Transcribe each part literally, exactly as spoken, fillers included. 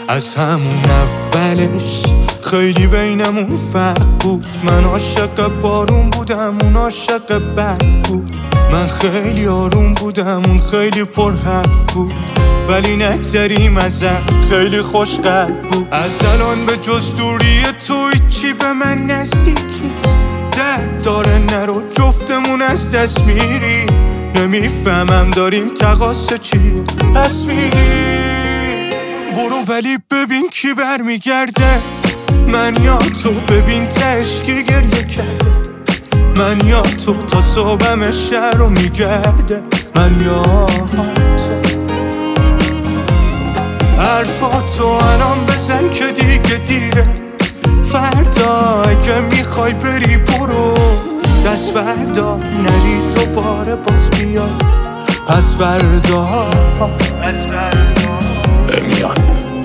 از همون اولش خیلی بینمون فرق بود. من عاشق بارون بودم، اون عاشق برف بود. من خیلی آروم بودم، اون خیلی پر حرف بود. ولی نگذریم ازت، خیلی خوش قلب بود. از الان به جز دوری تو هیچی به من نزدیک نیست. درد داره نرو، جفتمون از دست میری. نمیفهمم داریم تقاصه چی پس میری. برو ولی ببین کی برمیگرده. من یا تو، ببین تهش کی گریه کرده. من یا تو تا صبحم شهر رو میگرده. من یا تو. حرفاتو الان بزن که دیگه دیره. فردا اگه میخوای بری برو، دست بردار نری دوباره باز بیای. پس فردا بمیان.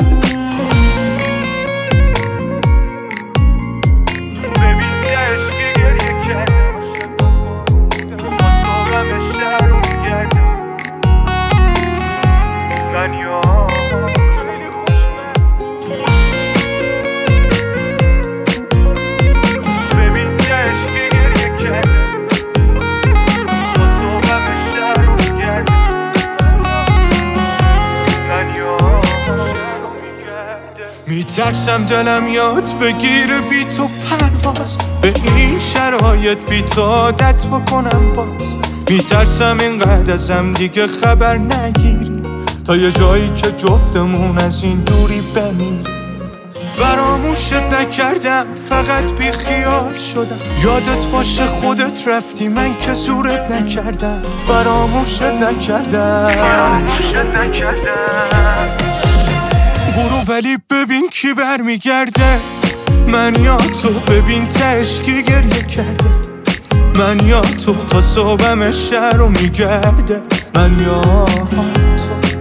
میترسم دلم یاد بگیره بی تو پرواز، به این شرایط بی تو عادت بکنم باز. میترسم اینقدر ازم دیگه خبر نگیری، تا یه جایی که جفتمون از این دوری بمیری. فراموشت نکردم، فقط بی خیال شدم. یادت باشه خودت رفتی، من که زورت نکردم. فراموشت نکردم فراموشت نکردم برو ولی ببین کی برمیگرده. من یا تو، ببین تهش کی گریه کرده. من یا تو تا صبحم شهر رو میگرده. من یا تو.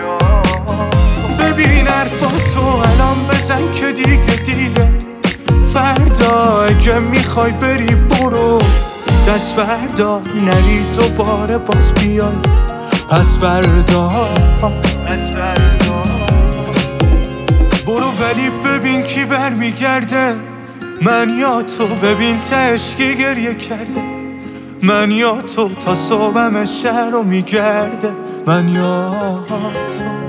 ببین حرفاتو الان بزن که دیگه دیره. فردا اگه میخوای بری برو، دست بردار نری دوباره باز بیای. پس فردا برو ولی ببین کی برمیگرده. من یا تو، ببین تهش کی گریه کرده. من یا تو تا صبحم شهر رو میگرده. من یا تو.